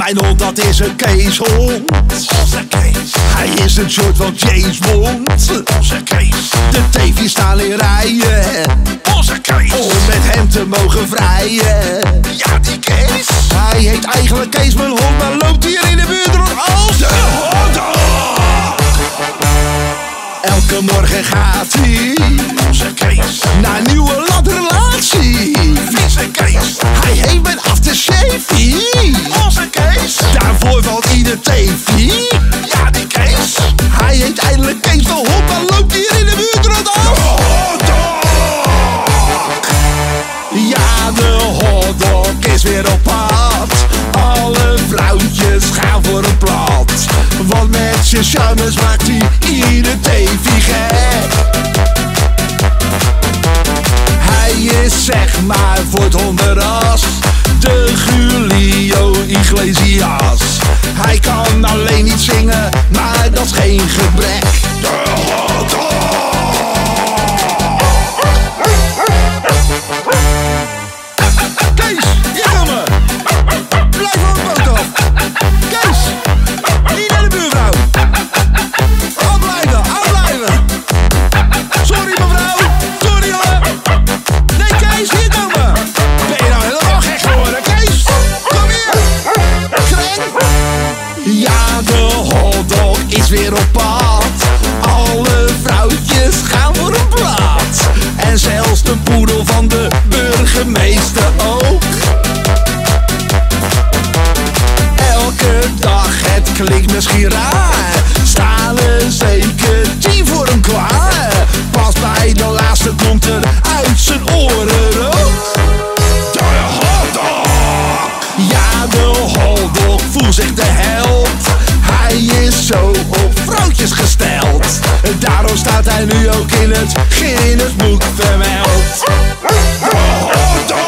Mijn hond, dat is een Keeshond. Onze Kees. Hij is een soort van James Bond. Onze Kees. De teefjes staan in rijen Onze Kees. om met hem te mogen vrijen. Ja, die Kees. Hij heet eigenlijk Kees, mijn hond, maar loopt hier in de buurt rond als De hotdog. Elke morgen gaat hij Onze Kees. naar een nieuwe latrelatie. Vieze Kees. Hij heeft met aftershave. Onze Kees. Daarvoor valt ieder teefje. Ja, die Kees. Hij heet eindelijk Kees de hond, maar loopt hier in de buurt rond als Hotdog. ja, de hotdog is weer op pad. Alle vrouwtjes gaan voor een plat. Want met zijn charmes maakt hij ieder teefje gek. Hij is zeg maar voor het hondenras de Julio Iglesias. Hij kan alleen niet zingen, maar dat is geen gebrek. De hotdog. Kees, hier komen! Blijf van de boot af! Kees! Niet naar de buurvrouw! Afblijven, afblijven! Sorry mevrouw! Sorry hoor! Nee Kees, hier komen! Ben je nou helemaal gek geworden, Kees? Kom hier! Kreng! Ja, de hotdog is weer op pad. Alle vrouwtjes gaan voor een plaat. En zelfs de poedel van de burgemeester ook. Elke dag, het klinkt misschien raar, staan er zeker 10 voor hem klaar. Pas bij de laatste komt er uit zijn oren rook. De hotdog. Ja, de hotdog voelt zich de held. Hij is zo op vrouwtjes gesteld. Daarom staat hij nu ook in het Guinness Boek vermeld. De hotdog.